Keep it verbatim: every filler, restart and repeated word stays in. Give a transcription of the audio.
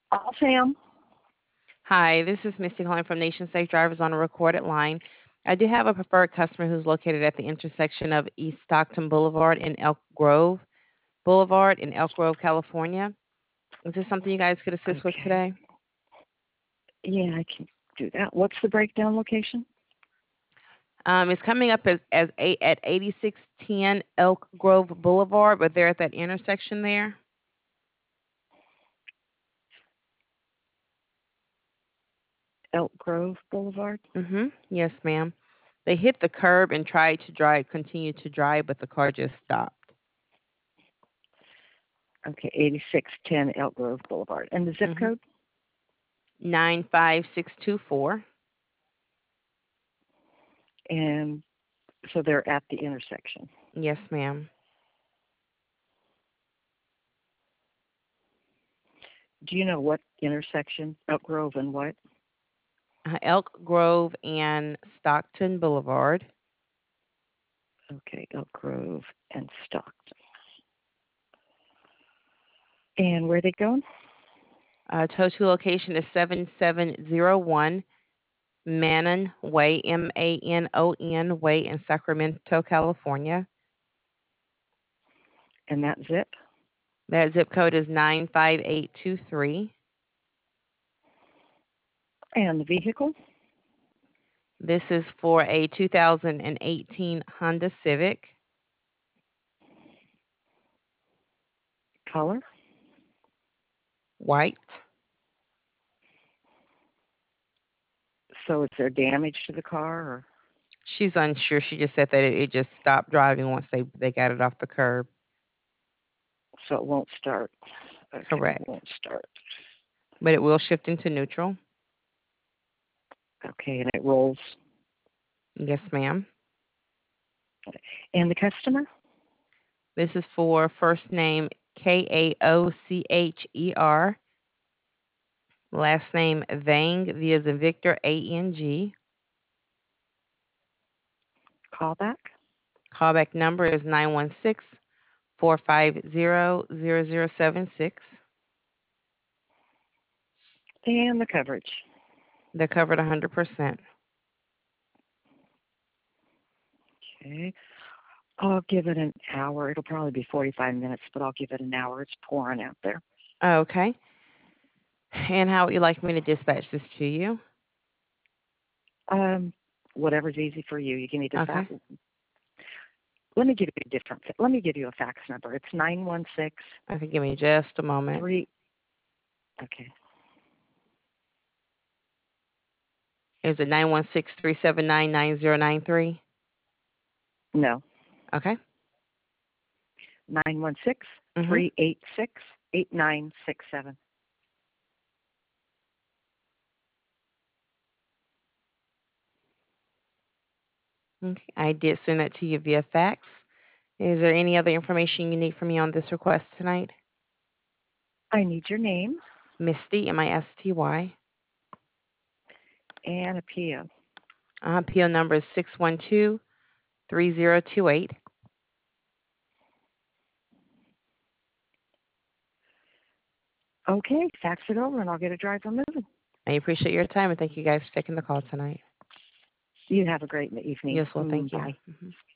All Sam. Hi, this is Misty calling from Nation Safe Drivers on a recorded line. I do have a preferred customer who's located at the intersection of East Stockton Boulevard and Elk Grove Boulevard in Elk Grove, California. Is this something you guys could assist with Okay. today? Yeah, I can do that. What's the breakdown location? Um, it's coming up as, as eight, at eighty-six ten Elk Grove Boulevard, but they're at that intersection there. Elk Grove Boulevard. Mm-hmm. Yes, ma'am. They hit the curb and tried to drive, continue to drive, but the car just stopped. Okay, eighty-six ten Elk Grove Boulevard. And the zip Mm-hmm. code? nine five six two four. And so they're at the intersection. Yes, ma'am. Do you know what intersection? Elk Grove and what? Uh, Elk Grove and Stockton Boulevard. Okay, Elk Grove and Stockton. And where are they going? Uh, total location is seven seven zero one Manon Way, M A N O N Way in Sacramento, California. And that zip? That zip code is nine five eight two three. And the vehicle? This is for a two thousand eighteen Honda Civic, Color? white. So is there damage to the car or She's unsure. She just said that it, it just stopped driving once they, they got it off the curb. so it won't start? Okay, it Correct. won't start. But it will shift into neutral. Okay, and it rolls. Yes, ma'am. And the customer? This is for first name K A O C H E R, last name Vang, V as in Victor, A N G. Callback? Callback number is nine one six, four five zero, zero zero seven six. And the coverage? They're covered one hundred percent. Okay. I'll give it an hour. It'll probably be forty-five minutes, but I'll give it an hour. It's pouring out there. Okay. And how would you like me to dispatch this to you? Um, whatever's easy for you. You can either fax. Okay. Let me give you a different. Let me give you a fax number. It's nine one six Okay, give me just a moment. three. Okay. Is it nine one six, three seven nine, nine zero nine three? No. Okay. Nine one six Mm-hmm. three eight six eight nine six seven. Okay. I did send that to you via fax. Is there any other information you need from me on this request tonight? I need your name Misty, M I S T Y. and a P O. Uh, P O number is six one two, three zero two eight. Okay. Fax it over, and I'll get a driver moving. I appreciate your time and thank you guys for taking the call tonight. You have a great evening. Yes, well, Mm, thank you. bye. Mhm.